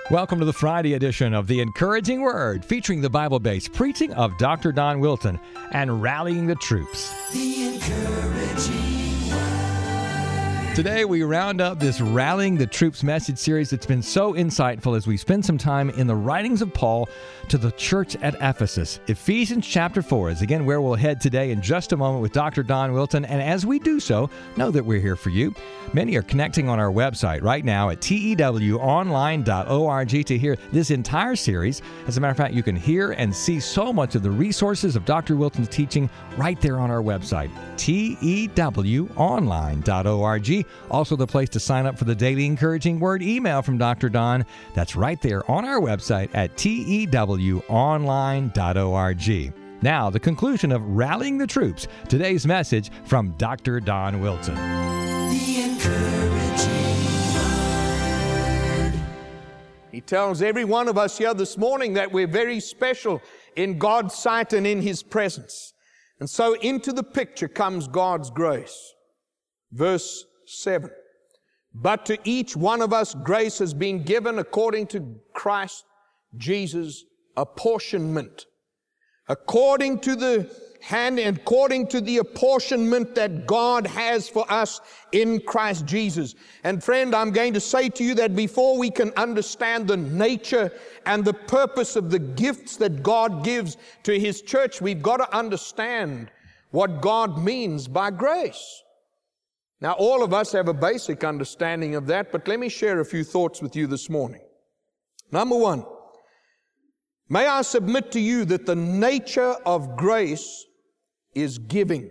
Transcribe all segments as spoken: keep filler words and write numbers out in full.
Welcome to the Friday edition of The Encouraging Word, featuring the Bible-based preaching of Doctor Don Wilton and rallying the troops. The Encouraging Word. Today we round up this Rallying the Troops message series that's been so insightful as we spend some time in the writings of Paul to the church at Ephesus. Ephesians chapter four is again where we'll head today in just a moment with Doctor Don Wilton, and as we do so, know that we're here for you. Many are connecting on our website right now at T E W online dot org to hear this entire series. As a matter of fact, you can hear and see so much of the resources of Doctor Wilton's teaching right there on our website, T E W online dot org. Also the place to sign up for the Daily Encouraging Word email from Doctor Don. That's right there on our website at T E W online dot org. Now, the conclusion of Rallying the Troops, today's message from Doctor Don Wilton. The Encouraging Word. He tells every one of us here this morning that we're very special in God's sight and in His presence. And so into the picture comes God's grace. Verse seven. But to each one of us grace has been given according to Christ Jesus' apportionment. According to the hand and according to the apportionment that God has for us in Christ Jesus. And friend, I'm going to say to you that before we can understand the nature and the purpose of the gifts that God gives to His church, we've got to understand what God means by grace. Now, all of us have a basic understanding of that, but let me share a few thoughts with you this morning. Number one, may I submit to you that the nature of grace is giving.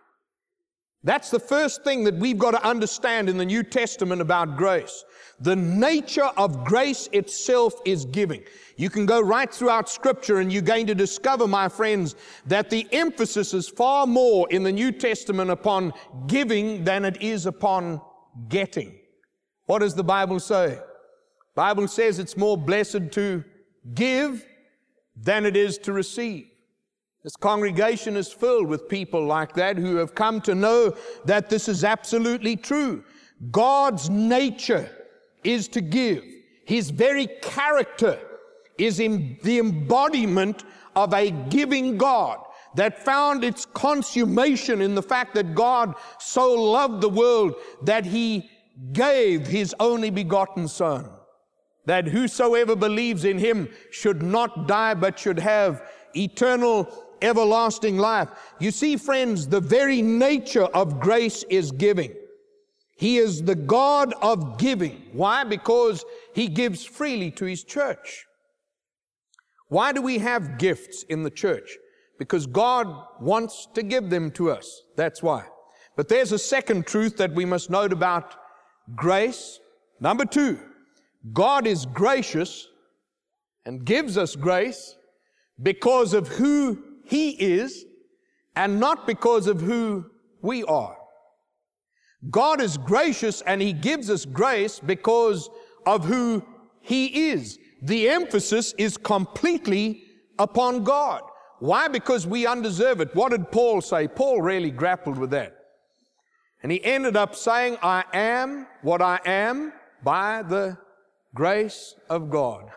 That's the first thing that we've got to understand in the New Testament about grace. The nature of grace itself is giving. You can go right throughout Scripture and you're going to discover, my friends, that the emphasis is far more in the New Testament upon giving than it is upon getting. What does the Bible say? The Bible says it's more blessed to give than it is to receive. This congregation is filled with people like that who have come to know that this is absolutely true. God's nature is to give. His very character is in the embodiment of a giving God that found its consummation in the fact that God so loved the world that He gave His only begotten Son, that whosoever believes in Him should not die but should have eternal, everlasting life. You see, friends, the very nature of grace is giving. He is the God of giving. Why? Because He gives freely to His church. Why do we have gifts in the church? Because God wants to give them to us. That's why. But there's a second truth that we must note about grace. Number two, God is gracious and gives us grace because of who He is and not because of who we are. God is gracious and He gives us grace because of who He is. The emphasis is completely upon God. Why? Because we undeserve it. What did Paul say? Paul really grappled with that. And he ended up saying, I am what I am by the grace of God.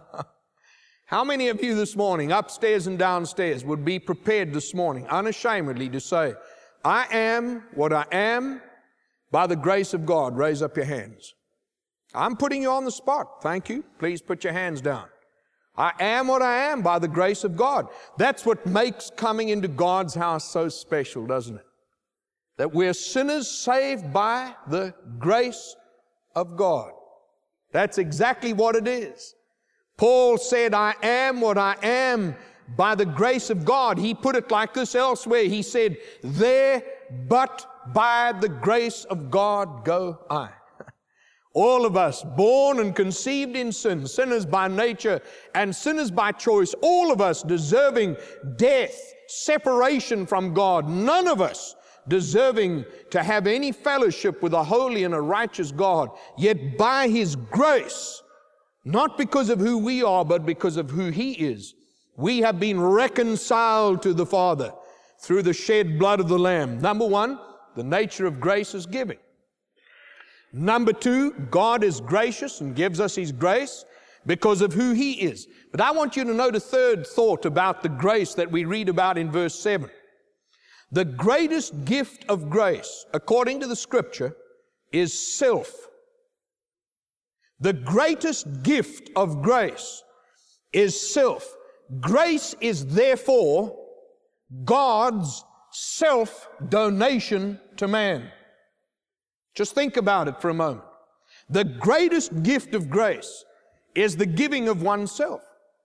How many of you this morning, upstairs and downstairs, would be prepared this morning, unashamedly, to say, I am what I am by the grace of God? Raise up your hands. I'm putting you on the spot. Thank you. Please put your hands down. I am what I am by the grace of God. That's what makes coming into God's house so special, doesn't it? That we're sinners saved by the grace of God. That's exactly what it is. Paul said, I am what I am by the grace of God. He put it like this elsewhere. He said, there but by the grace of God go I. All of us, born and conceived in sin, sinners by nature and sinners by choice, all of us deserving death, separation from God, none of us deserving to have any fellowship with a holy and a righteous God, yet by His grace, not because of who we are, but because of who He is, we have been reconciled to the Father through the shed blood of the Lamb. Number one, the nature of grace is giving. Number two, God is gracious and gives us His grace because of who He is. But I want you to note a third thought about the grace that we read about in verse seven. The greatest gift of grace, according to the Scripture, is self. The greatest gift of grace is self. Grace is therefore God's self-donation to man. Just think about it for a moment. The greatest gift of grace is the giving of oneself.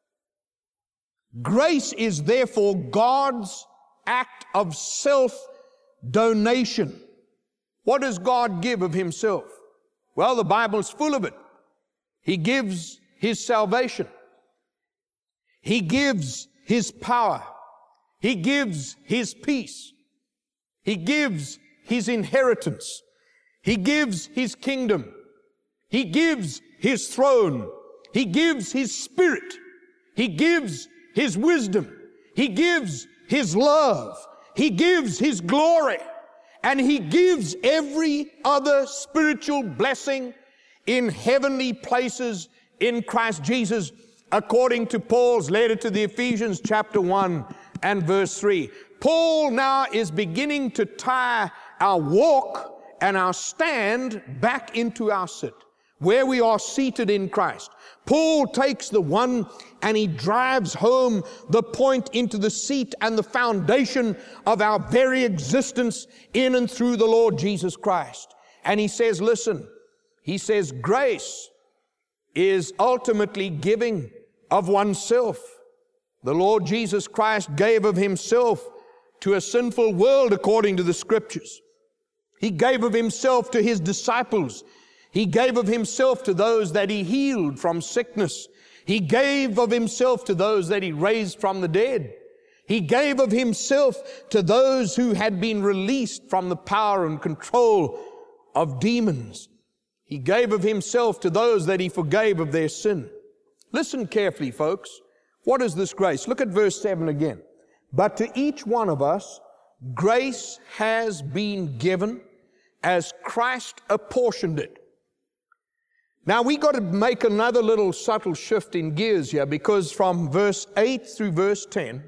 Grace is therefore God's act of self-donation. What does God give of Himself? Well, the Bible's full of it. He gives His salvation. He gives His power. He gives His peace. He gives His inheritance. He gives His kingdom. He gives His throne. He gives His Spirit. He gives His wisdom. He gives His love. He gives His glory. And He gives every other spiritual blessing in heavenly places in Christ Jesus, according to Paul's letter to the Ephesians chapter one and verse three. Paul now is beginning to tie our walk and our stand back into our sit, where we are seated in Christ. Paul takes the one and he drives home the point into the seat and the foundation of our very existence in and through the Lord Jesus Christ. And he says, listen, he says, grace is ultimately giving of oneself. The Lord Jesus Christ gave of Himself to a sinful world according to the Scriptures. He gave of Himself to His disciples. He gave of Himself to those that He healed from sickness. He gave of Himself to those that He raised from the dead. He gave of Himself to those who had been released from the power and control of demons. He gave of Himself to those that He forgave of their sin. Listen carefully, folks. What is this grace? Look at verse seven again. But to each one of us, grace has been given as Christ apportioned it. Now we got to make another little subtle shift in gears here, because from verse eight through verse ten,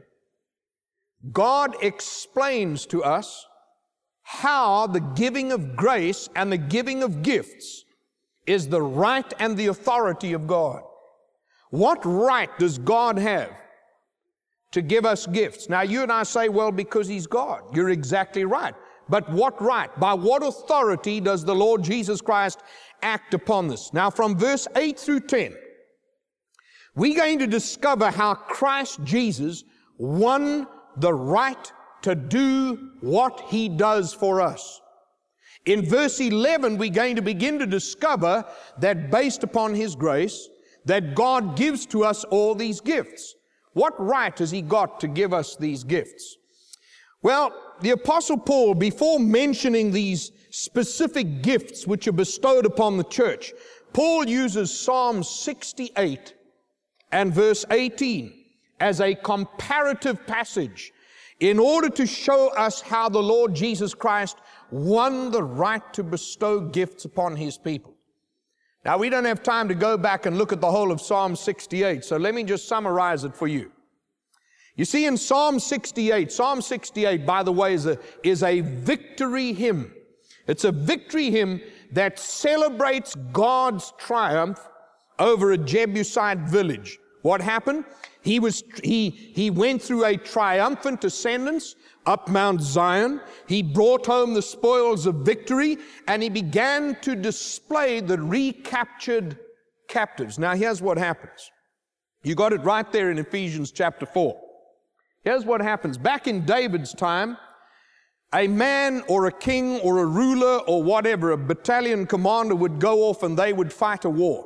God explains to us how the giving of grace and the giving of gifts is the right and the authority of God. What right does God have to give us gifts? Now you and I say, well, because He's God. You're exactly right. But what right? By what authority does the Lord Jesus Christ act upon this? Now from verse eight through ten, we're going to discover how Christ Jesus won the right to do what He does for us. In verse eleven, we're going to begin to discover that based upon His grace, that God gives to us all these gifts. What right has He got to give us these gifts? Well, the Apostle Paul, before mentioning these specific gifts which are bestowed upon the church, Paul uses Psalm sixty-eight and verse eighteen as a comparative passage in order to show us how the Lord Jesus Christ won the right to bestow gifts upon His people. Now, we don't have time to go back and look at the whole of Psalm sixty-eight, so let me just summarize it for you. You see, in Psalm sixty-eight, Psalm sixty-eight, by the way, is a, is a victory hymn. It's a victory hymn that celebrates God's triumph over a Jebusite village. What happened? He was, he, he went through a triumphant ascendance up Mount Zion. He brought home the spoils of victory, and he began to display the recaptured captives. Now, here's what happens. You got it right there in Ephesians chapter four. Here's what happens. Back in David's time, a man or a king or a ruler or whatever, a battalion commander would go off and they would fight a war.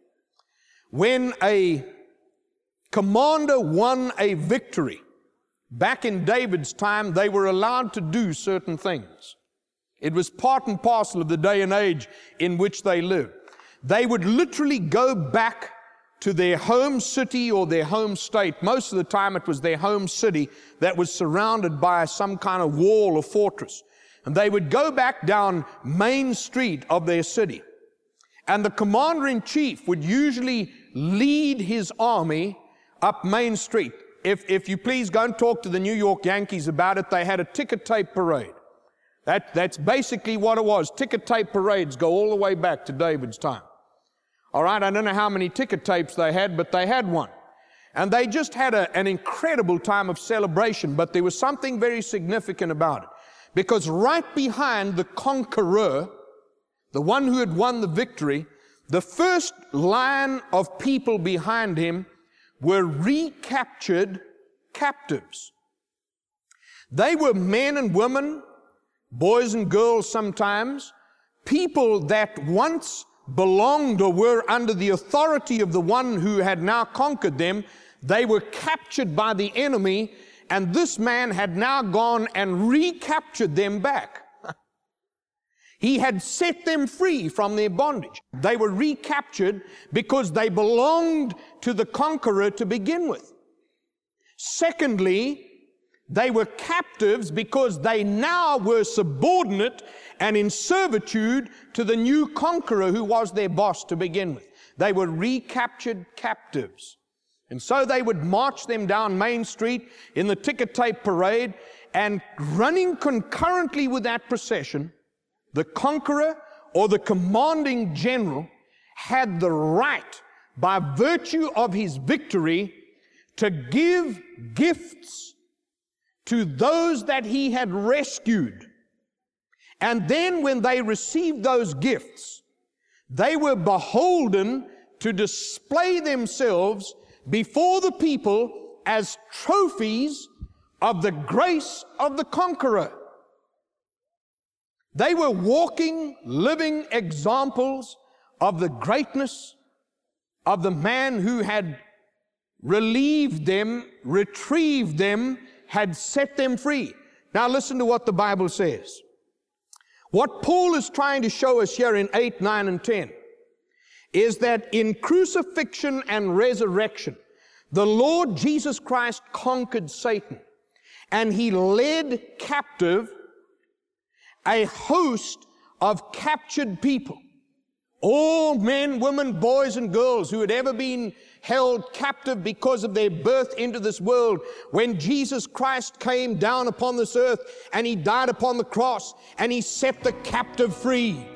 When a commander won a victory, back in David's time, they were allowed to do certain things. It was part and parcel of the day and age in which they lived. They would literally go back to their home city or their home state. Most of the time it was their home city that was surrounded by some kind of wall or fortress. And they would go back down Main Street of their city. And the commander-in-chief would usually lead his army up Main Street. If, if you please go and talk to the New York Yankees about it, they had a ticker tape parade. That, that's basically what it was. Ticker tape parades go all the way back to David's time. All right, I don't know how many ticker tapes they had, but they had one. And they just had a, an incredible time of celebration, but there was something very significant about it. Because right behind the conqueror, the one who had won the victory, the first line of people behind him were recaptured captives. They were men and women, boys and girls sometimes, people that once belonged or were under the authority of the one who had now conquered them. They were captured by the enemy, and this man had now gone and recaptured them back. He had set them free from their bondage. They were recaptured because they belonged to the conqueror to begin with. Secondly, they were captives because they now were subordinate and in servitude to the new conqueror who was their boss to begin with. They were recaptured captives. And so they would march them down Main Street in the ticker tape parade, and running concurrently with that procession, the conqueror or the commanding general had the right, by virtue of his victory, to give gifts to those that he had rescued. And then when they received those gifts, they were beholden to display themselves before the people as trophies of the grace of the conqueror. They were walking, living examples of the greatness of the man who had relieved them, retrieved them, had set them free. Now listen to what the Bible says. What Paul is trying to show us here in eight, nine, and ten is that in crucifixion and resurrection, the Lord Jesus Christ conquered Satan, and He led captive a host of captured people. All men, women, boys, and girls who had ever been held captive because of their birth into this world. When Jesus Christ came down upon this earth and He died upon the cross and He set the captive free.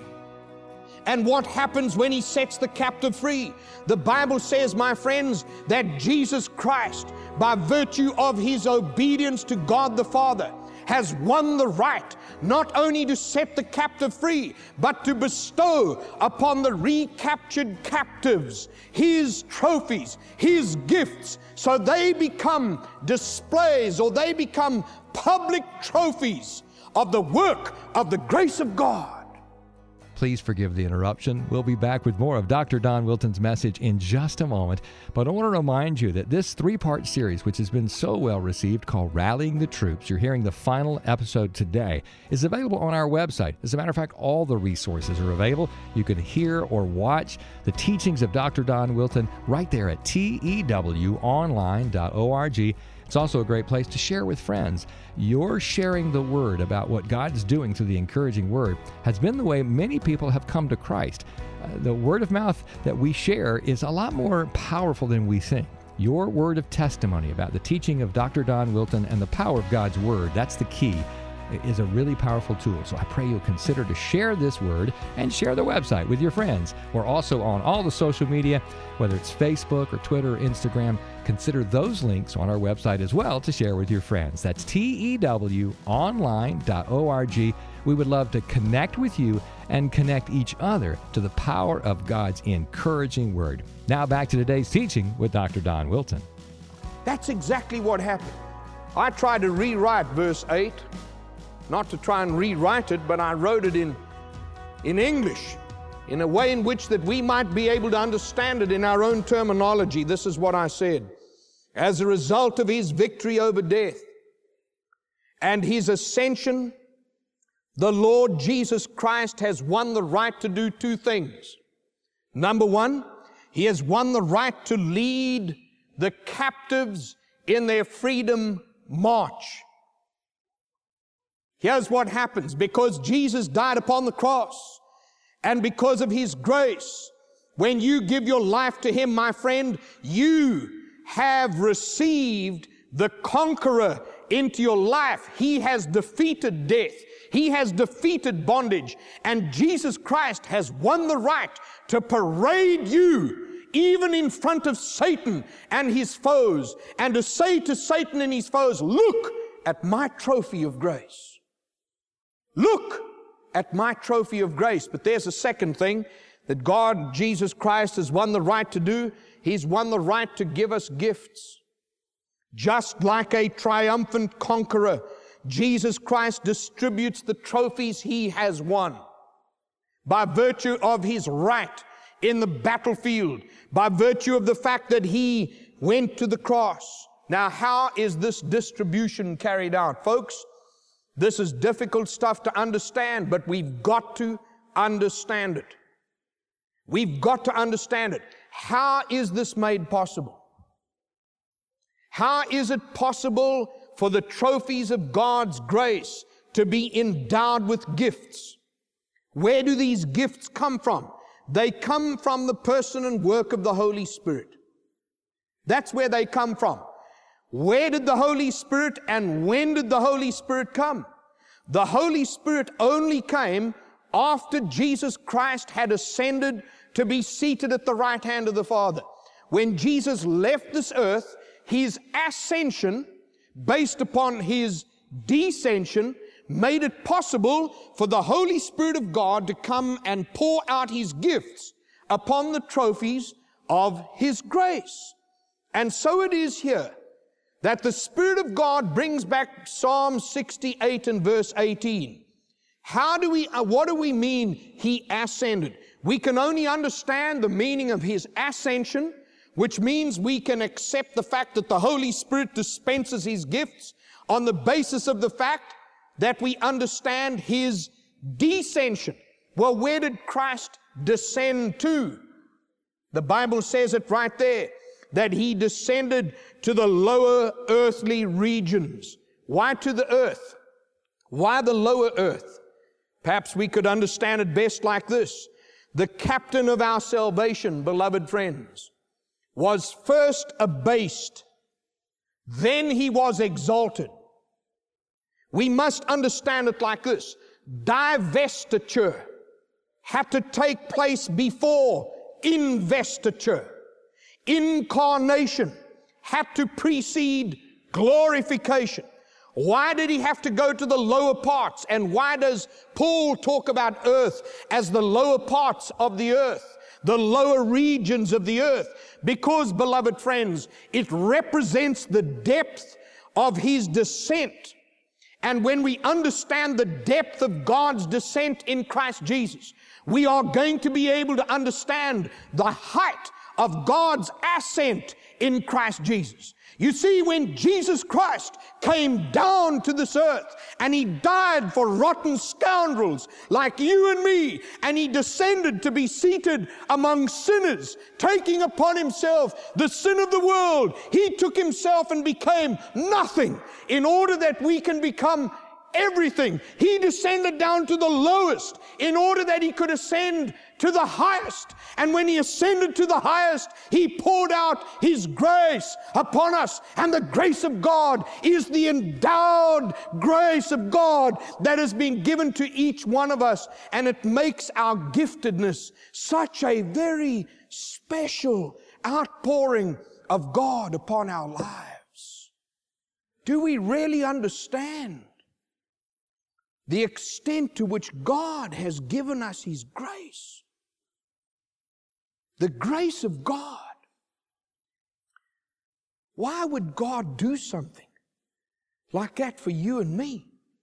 And what happens when He sets the captive free? The Bible says, my friends, that Jesus Christ, by virtue of His obedience to God the Father, has won the right not only to set the captive free, but to bestow upon the recaptured captives His trophies, His gifts, so they become displays, or they become public trophies of the work of the grace of God. Please forgive the interruption. We'll be back with more of Doctor Don Wilton's message in just a moment. But I want to remind you that this three-part series, which has been so well received, called Rallying the Troops, you're hearing the final episode today, is available on our website. As a matter of fact, all the resources are available. You can hear or watch the teachings of Doctor Don Wilton right there at T E W online dot org. It's also a great place to share with friends. Your sharing the word about what God's doing through the encouraging word has been the way many people have come to Christ. Uh, the word of mouth that we share is a lot more powerful than we think. Your word of testimony about the teaching of Doctor Don Wilton and the power of God's word, that's the key, is a really powerful tool. So I pray you'll consider to share this word and share the website with your friends. We're also on all the social media, whether it's Facebook or Twitter or Instagram. Consider those links on our website as well to share with your friends. That's T E W online dot org. We would love to connect with you and connect each other to the power of God's encouraging word. Now back to today's teaching with Doctor Don Wilton. That's exactly what happened. I tried to rewrite verse eight, not to try and rewrite it, but I wrote it in, in English, in a way in which that we might be able to understand it in our own terminology. This is what I said. As a result of His victory over death and His ascension, the Lord Jesus Christ has won the right to do two things. Number one, He has won the right to lead the captives in their freedom march. Here's what happens. Because Jesus died upon the cross And because of His grace, when you give your life to Him, my friend, you have received the conqueror into your life. He has defeated death. He has defeated bondage. And Jesus Christ has won the right to parade you even in front of Satan and his foes, and to say to Satan and his foes, look at my trophy of grace. Look at my trophy of grace. But there's a second thing that God, Jesus Christ, has won the right to do. He's won the right to give us gifts. Just like a triumphant conqueror, Jesus Christ distributes the trophies He has won by virtue of His right in the battlefield, by virtue of the fact that He went to the cross. Now, how is this distribution carried out? Folks, this is difficult stuff to understand, but we've got to understand it. We've got to understand it. How is this made possible? How is it possible for the trophies of God's grace to be endowed with gifts? Where do these gifts come from? They come from the person and work of the Holy Spirit. That's where they come from. Where did the Holy Spirit and when did the Holy Spirit come? The Holy Spirit only came after Jesus Christ had ascended to be seated at the right hand of the Father. When Jesus left this earth, His ascension, based upon His descension, made it possible for the Holy Spirit of God to come and pour out His gifts upon the trophies of His grace. And so it is here that the Spirit of God brings back Psalm sixty-eight and verse eighteen. How do we, uh, what do we mean He ascended? We can only understand the meaning of His ascension, which means we can accept the fact that the Holy Spirit dispenses His gifts on the basis of the fact that we understand His descension. Well, where did Christ descend to? The Bible says it right there, that He descended to the lower earthly regions. Why to the earth? Why the lower earth? Perhaps we could understand it best like this. The captain of our salvation, beloved friends, was first abased, then He was exalted. We must understand it like this. Divestiture had to take place before investiture. Incarnation had to precede glorification. Why did He have to go to the lower parts? And why does Paul talk about earth as the lower parts of the earth, the lower regions of the earth? Because, beloved friends, it represents the depth of His descent. And when we understand the depth of God's descent in Christ Jesus, we are going to be able to understand the height of God's ascent in Christ Jesus. You see, when Jesus Christ came down to this earth and He died for rotten scoundrels like you and me, and He descended to be seated among sinners, taking upon Himself the sin of the world, He took Himself and became nothing in order that we can become everything. He descended down to the lowest in order that He could ascend to the highest. And when He ascended to the highest, He poured out His grace upon us. And the grace of God is the endowed grace of God that has been given to each one of us. And it makes our giftedness such a very special outpouring of God upon our lives. Do we really understand the extent to which God has given us His grace? The grace of God. Why would God do something like that for you and me?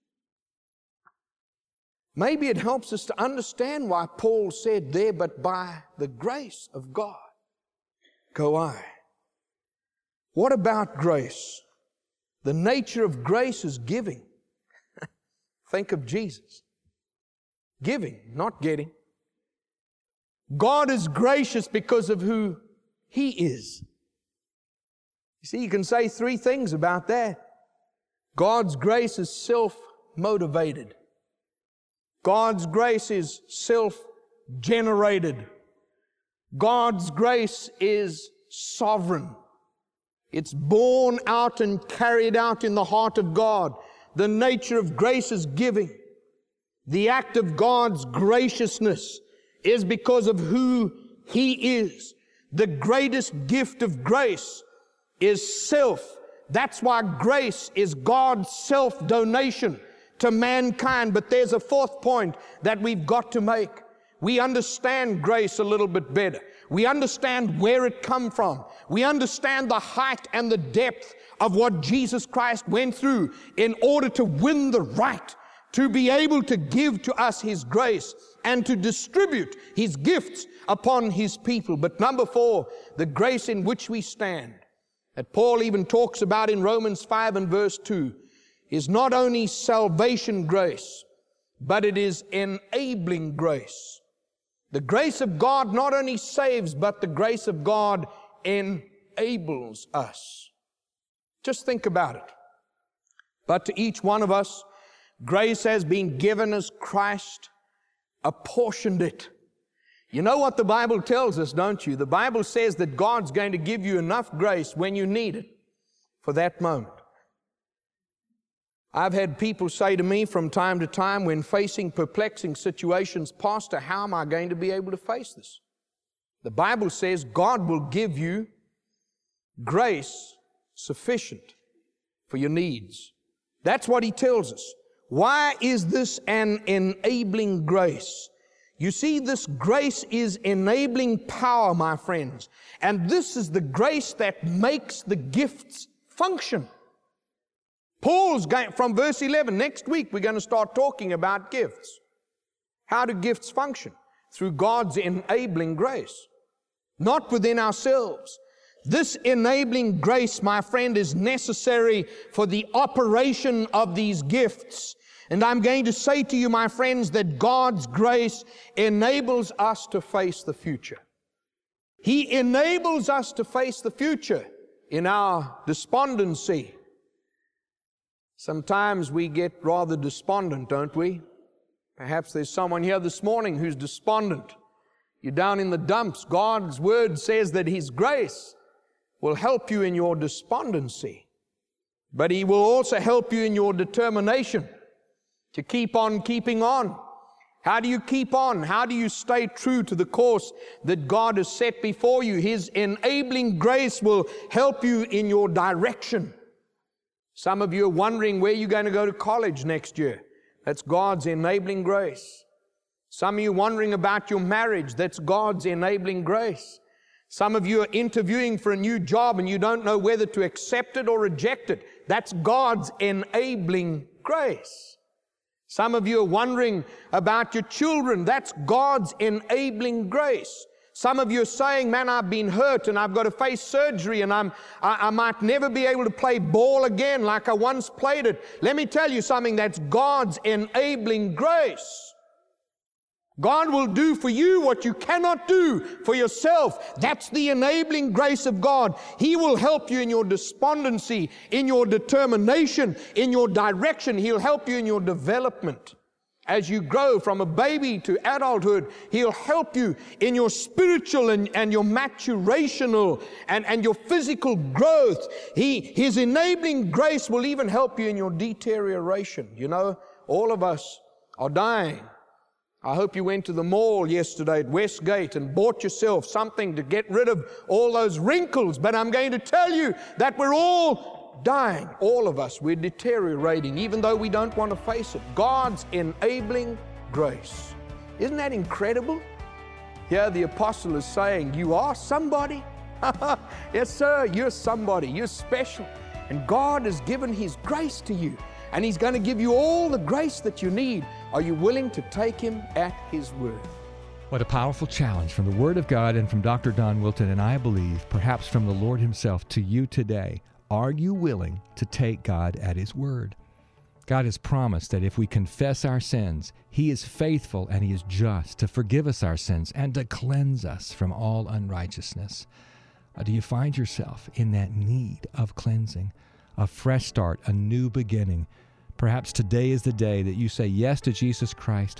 Maybe it helps us to understand why Paul said there, but by the grace of God go I. What about grace? The nature of grace is giving. Think of Jesus. Giving, not getting. God is gracious because of who He is. You see, you can say three things about that. God's grace is self-motivated. God's grace is generated. God's grace is sovereign. It's born out and carried out in the heart of God. The nature of grace is giving. The act of God's graciousness is because of who He is. The greatest gift of grace is self. That's why grace is God's self-donation to mankind. But there's a fourth point that we've got to make. We understand grace a little bit better. We understand where it come from. We understand the height and the depth of what Jesus Christ went through in order to win the right to be able to give to us His grace and to distribute His gifts upon His people. But number four, the grace in which we stand, that Paul even talks about in Romans five and verse two, is not only salvation grace, but it is enabling grace. The grace of God not only saves, but the grace of God enables us. Just think about it. But to each one of us, grace has been given as Christ apportioned it. You know what the Bible tells us, don't you? The Bible says that God's going to give you enough grace when you need it for that moment. I've had people say to me from time to time when facing perplexing situations, Pastor, how am I going to be able to face this? The Bible says God will give you grace sufficient for your needs. That's what He tells us. Why is this an enabling grace? You see, this grace is enabling power, my friends. And this is the grace that makes the gifts function. Paul's going, from verse eleven, next week we're going to start talking about gifts. How do gifts function? Through God's enabling grace, not within ourselves. This enabling grace, my friend, is necessary for the operation of these gifts. And I'm going to say to you, my friends, that God's grace enables us to face the future. He enables us to face the future in our despondency. Sometimes we get rather despondent, don't we? Perhaps there's someone here this morning who's despondent. You're down in the dumps. God's Word says that His grace will help you in your despondency. But He will also help you in your determination to keep on keeping on. How do you keep on? How do you stay true to the course that God has set before you? His enabling grace will help you in your direction. Some of you are wondering where you're going to go to college next year. That's God's enabling grace. Some of you are wondering about your marriage. That's God's enabling grace. Some of you are interviewing for a new job and you don't know whether to accept it or reject it. That's God's enabling grace. Some of you are wondering about your children. That's God's enabling grace. Some of you are saying, man, I've been hurt and I've got to face surgery and I'm, I, I might never be able to play ball again like I once played it. Let me tell you something, that's God's enabling grace. God will do for you what you cannot do for yourself. That's the enabling grace of God. He will help you in your despondency, in your determination, in your direction. He'll help you in your development. As you grow from a baby to adulthood, He'll help you in your spiritual and, and your maturational and, and your physical growth. He, His enabling grace will even help you in your deterioration. You know, all of us are dying. I hope you went to the mall yesterday at Westgate and bought yourself something to get rid of all those wrinkles. But I'm going to tell you that we're all dying. All of us, we're deteriorating, even though we don't want to face it. God's enabling grace. Isn't that incredible? Here the apostle is saying, you are somebody. Yes, sir, you're somebody. You're special. And God has given His grace to you. And He's going to give you all the grace that you need. Are you willing to take Him at His word? What a powerful challenge from the Word of God and from Doctor Don Wilton, and I believe perhaps from the Lord Himself to you today. Are you willing to take God at His word? God has promised that if we confess our sins, He is faithful and He is just to forgive us our sins and to cleanse us from all unrighteousness. Uh, do you find yourself in that need of cleansing, a fresh start, a new beginning? Perhaps today is the day that you say yes to Jesus Christ.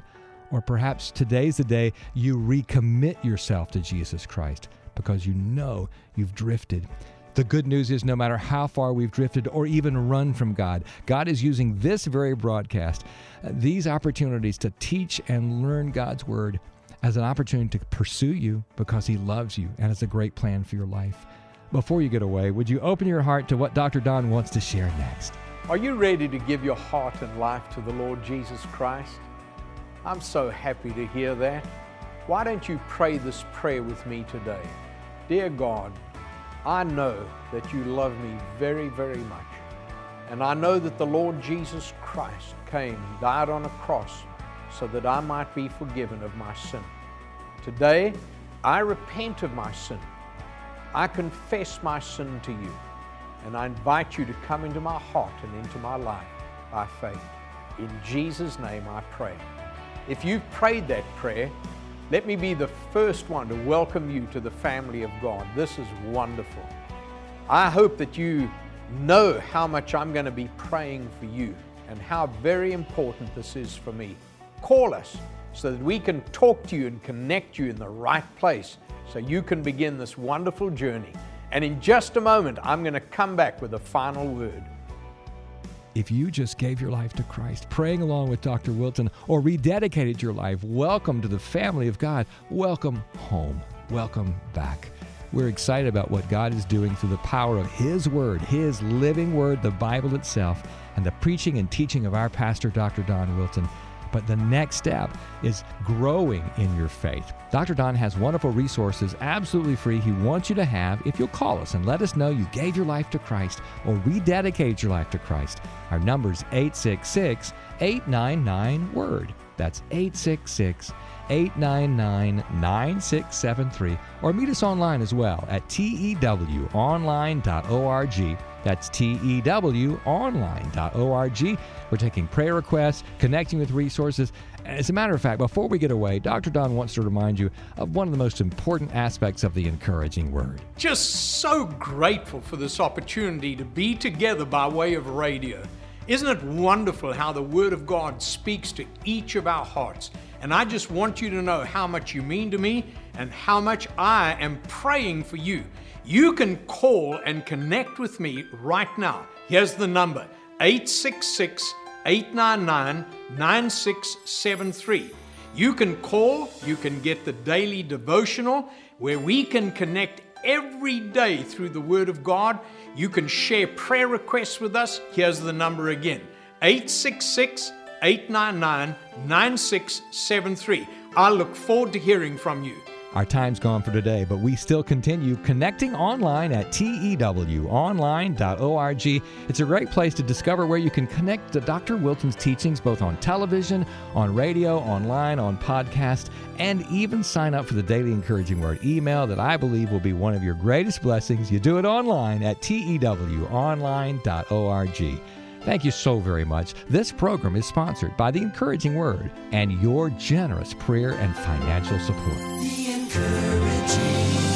Or perhaps today's the day you recommit yourself to Jesus Christ because you know you've drifted. The good news is no matter how far we've drifted or even run from God, God is using this very broadcast, uh, these opportunities to teach and learn God's Word as an opportunity to pursue you because He loves you and has a great plan for your life. Before you get away, would you open your heart to what Doctor Don wants to share next? Are you ready to give your heart and life to the Lord Jesus Christ? I'm so happy to hear that. Why don't you pray this prayer with me today? Dear God, I know that you love me very, very much. And I know that the Lord Jesus Christ came and died on a cross so that I might be forgiven of my sin. Today, I repent of my sin. I confess my sin to you. And I invite you to come into my heart and into my life by faith. In Jesus' name I pray. If you've prayed that prayer, let me be the first one to welcome you to the family of God. This is wonderful. I hope that you know how much I'm going to be praying for you and how very important this is for me. Call us so that we can talk to you and connect you in the right place so you can begin this wonderful journey. And in just a moment, I'm going to come back with a final word. If you just gave your life to Christ, praying along with Doctor Wilton, or rededicated your life, welcome to the family of God. Welcome home. Welcome back. We're excited about what God is doing through the power of His Word, His living Word, the Bible itself, and the preaching and teaching of our pastor, Doctor Don Wilton. But the next step is growing in your faith. Doctor Don has wonderful resources, absolutely free, he wants you to have if you'll call us and let us know you gave your life to Christ or rededicated your life to Christ. Our number is eight six six, eight nine nine, WORD. That's eight six six, eight nine nine, nine six seven three. Or meet us online as well at T E W online dot org. That's T E W online dot org. We're taking prayer requests, connecting with resources. As a matter of fact, before we get away, Doctor Don wants to remind you of one of the most important aspects of the encouraging word. Just so grateful for this opportunity to be together by way of radio. Isn't it wonderful how the Word of God speaks to each of our hearts? And I just want you to know how much you mean to me and how much I am praying for you. You can call and connect with me right now. Here's the number, eight six six, eight nine nine, nine six seven three. You can call, you can get the daily devotional where we can connect every day through the Word of God. You can share prayer requests with us. Here's the number again, eight six six, eight nine nine, nine six seven three. I look forward to hearing from you. Our time's gone for today, but we still continue connecting online at T E W online dot org. It's a great place to discover where you can connect to Doctor Wilton's teachings both on television, on radio, online, on podcast, and even sign up for the Daily Encouraging Word email that I believe will be one of your greatest blessings. You do it online at T E W online dot org. Thank you so very much. This program is sponsored by The Encouraging Word and your generous prayer and financial support. The Encouraging